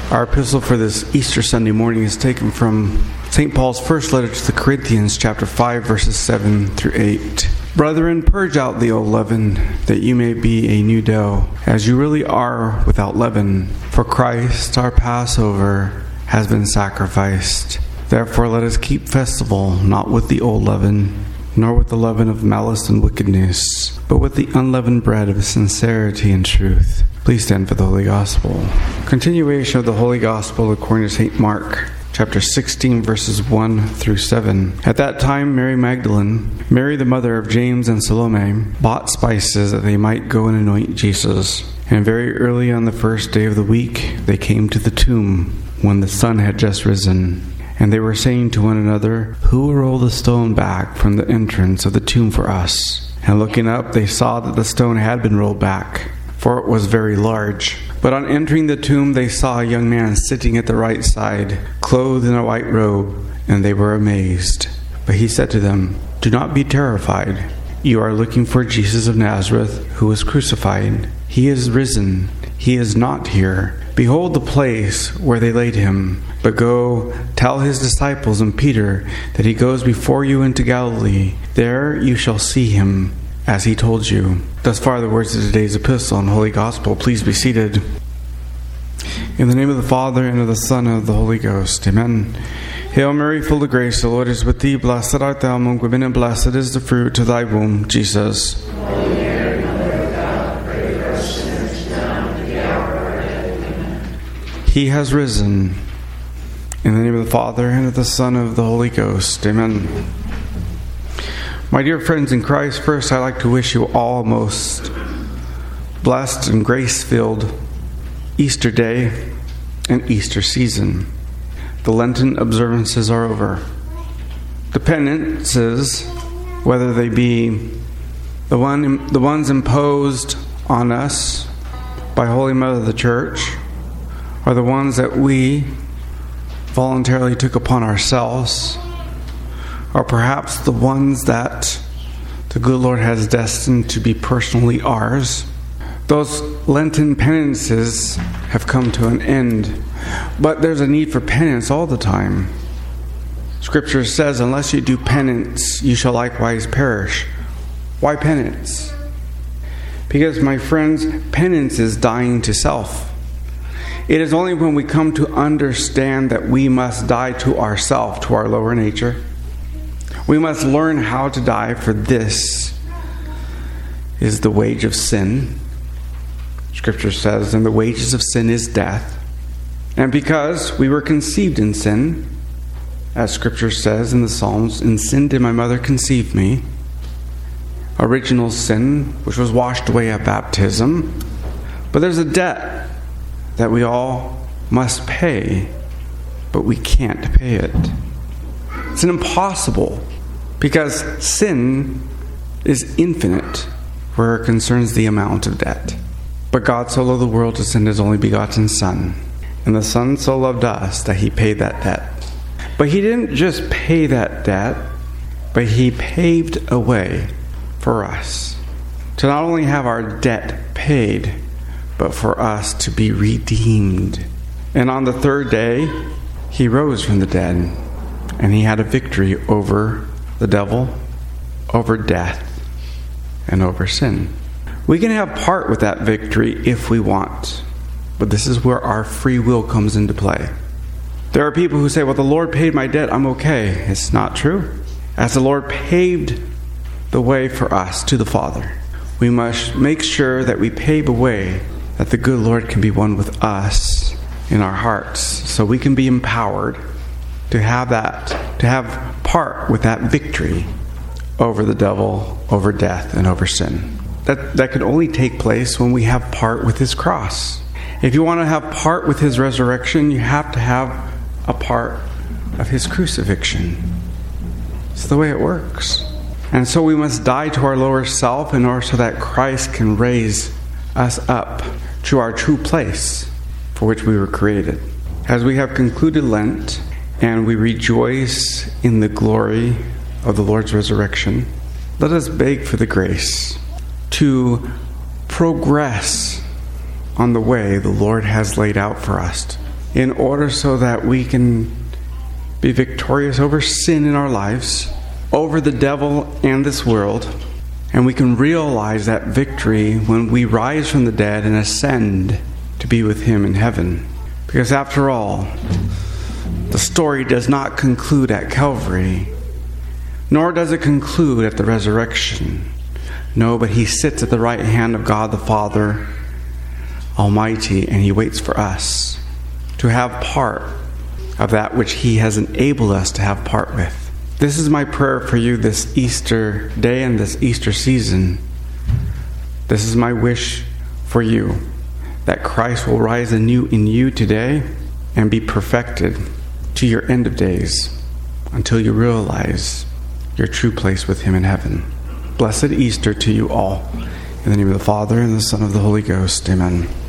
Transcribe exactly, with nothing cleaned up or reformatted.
Our epistle for this Easter Sunday morning is taken from Saint Paul's first letter to the Corinthians, chapter five, verses seven through eight. Brethren, purge out the old leaven, that you may be a new dough, as you really are without leaven. For Christ, our Passover, has been sacrificed. Therefore let us keep festival, not with the old leaven, nor with the leaven of malice and wickedness, but with the unleavened bread of sincerity and truth. Please stand for the Holy Gospel. Continuation of the Holy Gospel according to Saint Mark, chapter sixteen, verses one through seven. At that time, Mary Magdalene, Mary the mother of James and Salome, bought spices that they might go and anoint Jesus. And very early on the first day of the week, they came to the tomb when the sun had just risen. And they were saying to one another, "Who will roll the stone back from the entrance of the tomb for us?" And looking up, they saw that the stone had been rolled back, for it was very large. But on entering the tomb, they saw a young man sitting at the right side, clothed in a white robe, and they were amazed. But he said to them, "Do not be terrified. You are looking for Jesus of Nazareth, who was crucified. He is risen. He is not here. Behold the place where they laid him. But go tell his disciples and Peter that he goes before you into Galilee. There you shall see him, as he told you." Thus far the words of today's epistle and Holy Gospel. Please be seated. In the name of the Father, and of the Son, and of the Holy Ghost. Amen. Hail Mary, full of grace, the Lord is with thee. Blessed art thou among women, and blessed is the fruit of thy womb, Jesus. Holy Mary, Mother of God, pray for us sinners now and at the hour of our death. Amen. He has risen. In the name of the Father, and of the Son, and of the Holy Ghost. Amen. My dear friends in Christ, first I'd like to wish you all a most blessed and grace-filled Easter day and Easter season. The Lenten observances are over. The penances, whether they be the one the ones imposed on us by Holy Mother of the Church, or the ones that we voluntarily took upon ourselves, or perhaps the ones that the good Lord has destined to be personally ours. Those Lenten penances have come to an end, but there's a need for penance all the time. Scripture says, unless you do penance, you shall likewise perish. Why penance? Because, my friends, penance is dying to self. It is only when we come to understand that we must die to ourself, to our lower nature. We must learn how to die, for this is the wage of sin. Scripture says, and the wages of sin is death. And because we were conceived in sin, as Scripture says in the Psalms, "In sin did my mother conceive me," original sin, which was washed away at baptism. But there's a debt that we all must pay, but we can't pay it. It's an impossible, because sin is infinite where it concerns the amount of debt. But God so loved the world to send his only begotten Son, and the Son so loved us that he paid that debt. But he didn't just pay that debt, but he paved a way for us to not only have our debt paid, but for us to be redeemed. And on the third day, he rose from the dead, and he had a victory over the devil, over death, and over sin. We can have part with that victory if we want, but this is where our free will comes into play. There are people who say, well, the Lord paid my debt, I'm okay. It's not true. As the Lord paved the way for us to the Father, we must make sure that we pave a way that the good Lord can be one with us in our hearts, so we can be empowered to have that, to have part with that victory over the devil, over death, and over sin. That, that can only take place when we have part with his cross. If you want to have part with his resurrection, you have to have a part of his crucifixion. It's the way it works. And so we must die to our lower self in order so that Christ can raise us up to our true place for which we were created. As we have concluded Lent and we rejoice in the glory of the Lord's resurrection, let us beg for the grace to progress on the way the Lord has laid out for us in order so that we can be victorious over sin in our lives, over the devil and this world, and we can realize that victory when we rise from the dead and ascend to be with Him in heaven. Because after all, the story does not conclude at Calvary, nor does it conclude at the resurrection. No, but He sits at the right hand of God the Father Almighty, and He waits for us to have part of that which He has enabled us to have part with. This is my prayer for you this Easter day and this Easter season. This is my wish for you, that Christ will rise anew in you today and be perfected to your end of days until you realize your true place with Him in heaven. Blessed Easter to you all. In the name of the Father, and the Son, and of the Holy Ghost. Amen.